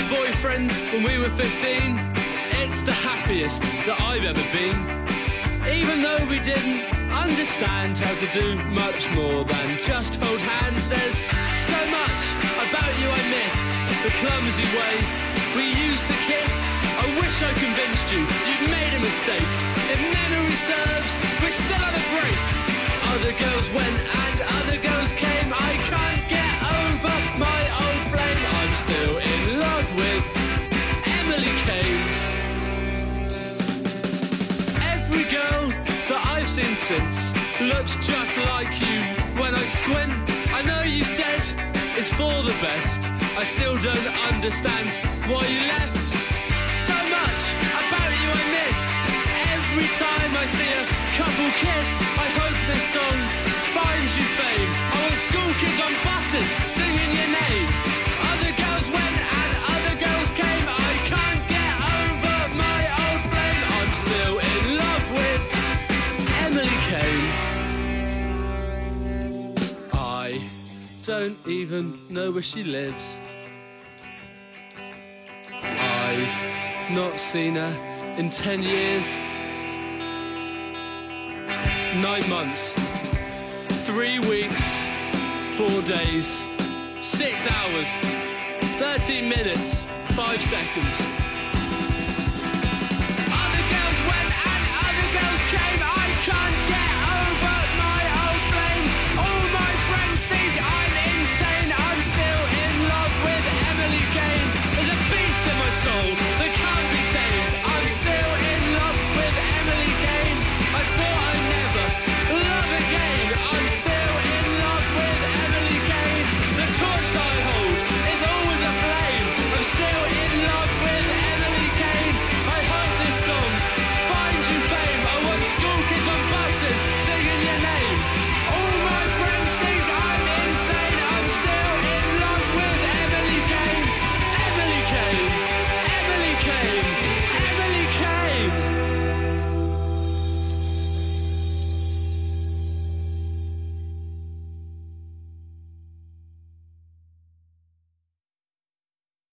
boyfriend when we were 15. It's the happiest that I've ever been. Even though we didn't understand how to do much more than just hold hands. There's so much about you I miss. The clumsy way we used to kiss. I wish I convinced you you'd made a mistake. If memory serves, we're still on a break. Other girls went and other girls came. I can't get over my old flame. I'm still in love with Emily Kane. Every girl that I've seen since looks just like you when I squint. I know you said it's for the best. I still don't understand why you left. So much about you I miss. Every time I see a couple kiss, I hope this song finds you fame. I want school kids on buses singing your name. Other girls went and other girls came. I can't get over my old flame. I'm still in love with Emily Kane. I don't even know where she lives. I've not seen her in 10 years. 9 months, 3 weeks, 4 days, 6 hours, 13 minutes, 5 seconds.